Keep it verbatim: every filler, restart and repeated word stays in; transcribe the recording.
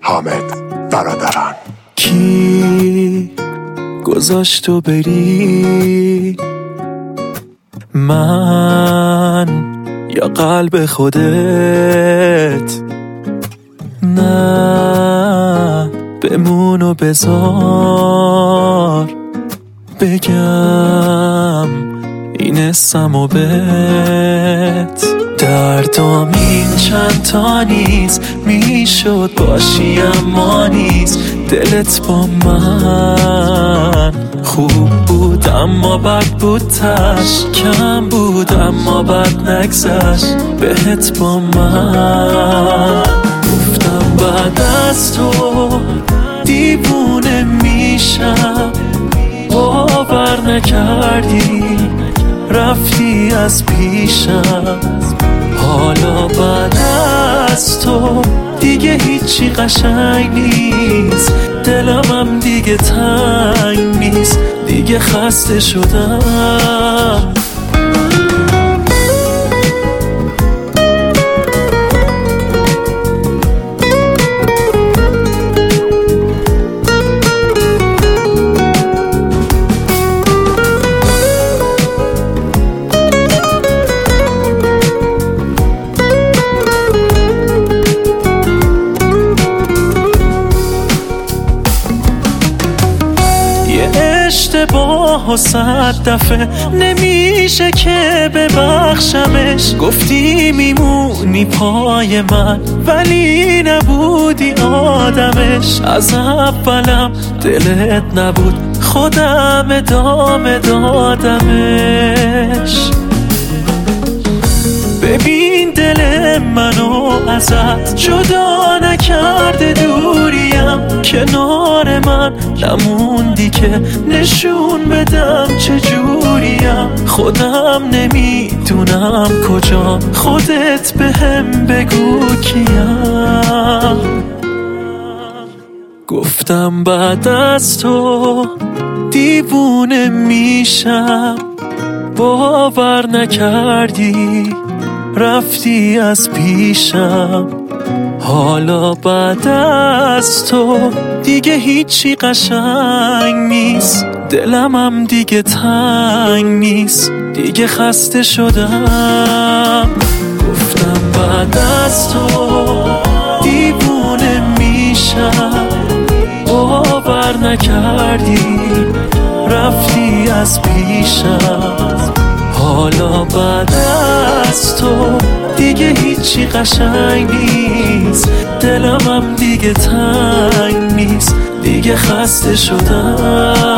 حامد برادران. کی گذاشت تو بری؟ من یا قلب خودت؟ نه بمون و بذار بگم این اسم و بهت. دردام این چند تا نیست، میشد باشی اما نیست. دلت با من خوب بود اما بد بود، تش کم بود اما بد نگذشت بهت با من. گفتم بعد از تو دیوونه میشم، باور نکردی رفتی از پیشم. حالا بعد از تو دیگه هیچی قشنگ نیست، دلمم دیگه تنگ نیست، دیگه خسته شدم. اشتباه و صد دفعه نمیشه که ببخشمش. گفتی میمونی پای من ولی نبودی آدمش. از اولم دلت نبود، خودم ادامه دادمش. ببین دل منو ازت جدا نکرده، دوریم کنار من نموندی که نشون بدم چجوریم. خودم نمیدونم کجا، خودت بهم بگو کیم. گفتم بعد از تو دیوونه میشم، باور نکردی رفتی از پیشم. حالا بعد از تو دیگه هیچی قشنگ نیست، دلمم دیگه تنگ نیست، دیگه خسته شدم. گفتم بعد از تو دیوونه میشم، باور نکردی رفتی از پیشم. حالا بعد از تو دیگه هیچی قشنگ نیست، دلمم دیگه تنگ نیست، دیگه خسته شدم.